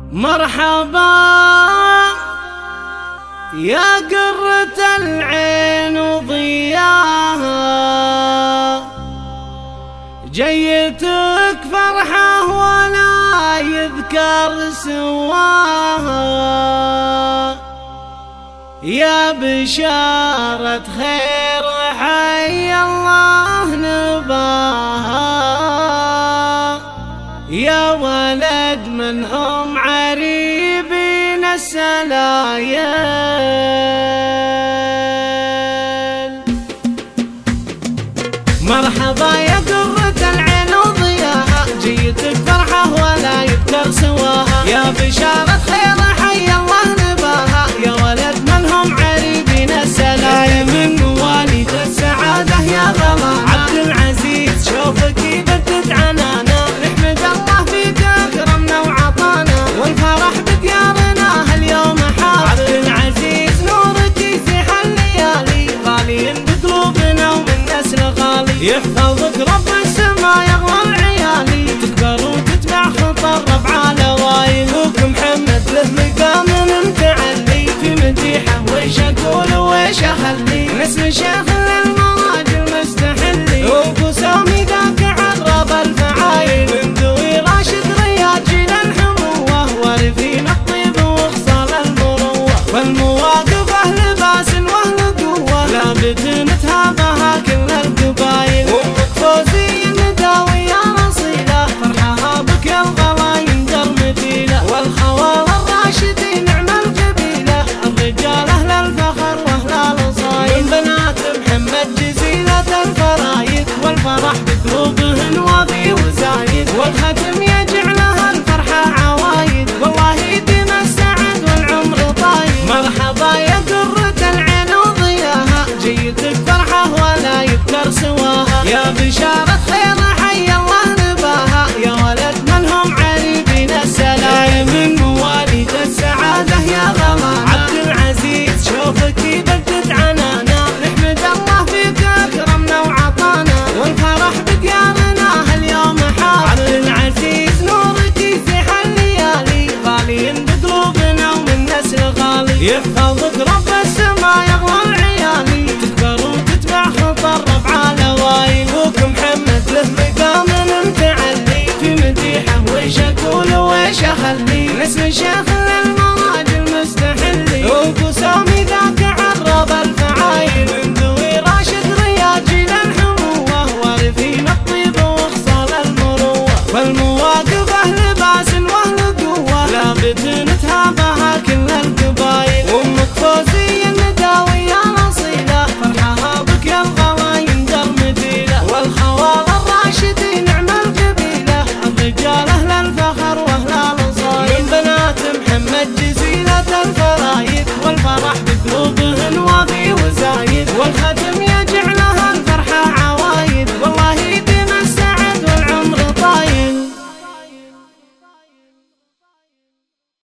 مرحبا يا قرة العين وضياها، جيتك فرحة ولا يذكر سواها، يا بشارة خير حي الله نباها، يا ولد منهم عريبين السلايل. مرحبا يا قرة العين وضياها، جيتك فرحة ولا يذكر سواها، يا بشارة خير حي الله نباها، يا ولد منهم عريبين السلايل. من مواليد السعادة يا غلا عبد العزيز، شوفك يبدد عنانا، نحمد الله فيك اكرمنا وعطانا، والفرح بديارنا هاليوم حار. عبد العزيز نورك يزيح الليالي، غالي بقلوبنا ومن نسل غالي، يحفظك رب السما يغلى العيالي، تكبر وتتبع خطى الربع الاوائل. اخوك محمد له مقام متعلي، في مديحه ويش اقول ويش اخلي، نسل شيخ للمراجل مستحلي، ابو سامي ذاك عرب الفعايل، من ذوي راشد رياض جيل الحموه، وارثين الطيب وخصال المروه، والمواقف اهل باس واهل قوه، لابد نتهابها كل القبايل. امك فوزي النداوي يا اصيله، فرحها بك يا الغلا يندر مثيله، والخوال الراشدين نعم القبيله، الرجال اهل الفخر واهل الاصايل، من بنات محمد جزيله الفرايد، والفرح بقلوبهن واضي وزايد، والختم يجعلها الفرحه عوايد، والله يديم السعد والعمر طايد. مرحبا يا قرة العين وضياها، جيتك فرحه ولا يذكر سواها، يا بشارة خير حي الله نباها، يا ولد منهم عريبين السلايل. من مواليد السعادة يا غلا عبد العزيز، شوفك يبدد عنانا، نحمد الله فيك اكرمنا وعطانا، والفرح بديارنا هاليوم حار. عبد العزيز نورك يزيح الليالي، غالي بقلوبنا ومن نسل غالي، يحفظك رب السما يغلى العيالي، تكبر وتتبع خطى الربع الاوائل. اخوك محمد له مقام متعلي، في مديحه ويش اقول ويش اخلي، نسل شيخ للمراجل مستحلي، ابو سامي ذاك عرب الفعايل، من ذوي راشد رياض جيل الحموه، وارثين الطيب وخصال المروه، والمواقف اهل باس واهل قوه، لابد نتهابها كل القبايل. امك فوزي النداوي يا اصيله، فرحها بك يا الغلا يندر مثيله، والخوال الراشدين نعم القبيله، الرجال اهل الفخر واهل الاصايل، من بنات محمد جزيله الفرايد، والفرح بقلوبهن واضي وزايد، والخدم